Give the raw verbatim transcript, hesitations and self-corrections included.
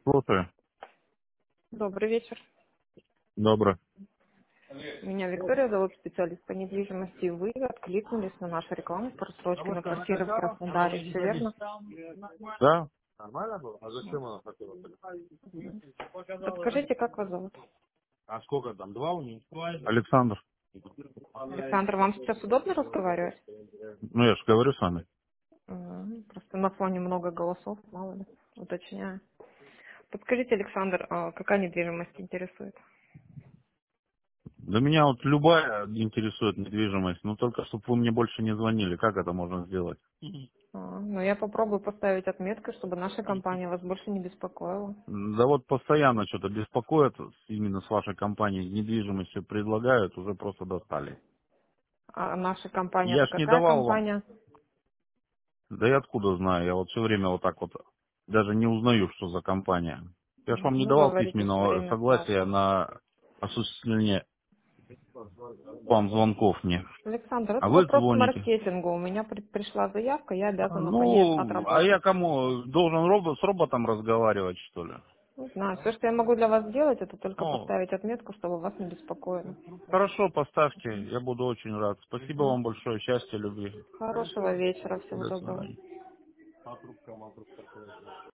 Слушаю. Добрый вечер. Добро. Меня Виктория зовут, специалист по недвижимости. Вы откликнулись на нашу рекламу по рассрочке на квартиры в Краснодаре. Все верно? Да? Нормально было? А зачем она хотела? Подскажите, как вас зовут? А сколько там? Два у нее? Александр. Александр, вам сейчас удобно разговаривать? Ну, я же говорю с вами. М, Просто на фоне много голосов, мало ли, уточняю. Подскажите, Александр, а какая недвижимость интересует? Да меня вот любая интересует недвижимость, но только чтобы вы мне больше не звонили. Как это можно сделать? А, Ну, я попробую поставить отметку, чтобы наша компания вас больше не беспокоила. Да вот постоянно что-то беспокоит именно с вашей компанией. Недвижимость всё предлагают, уже просто достали. А наша компания Я это ж не какая давал вам. компания? Да я откуда знаю? Я вот все время вот так вот даже не узнаю, что за компания. Я ж вам не Ну, давал говорите, что письменного время согласия ваше. на осуществление вам звонков мне. Александр, А это вы вопрос к звоните. маркетингу. У меня при- пришла заявка, я А, обязана по ней Ну, а я отработать. кому? Должен робот, с роботом разговаривать, что ли? Не знаю, все, что я могу для вас сделать, это только Ну, поставить отметку, чтобы вас не беспокоили. хорошо, поставьте. Я буду очень рад. Спасибо М. вам большое. Счастья, любви. Хорошего вечера, всего До доброго. свидания.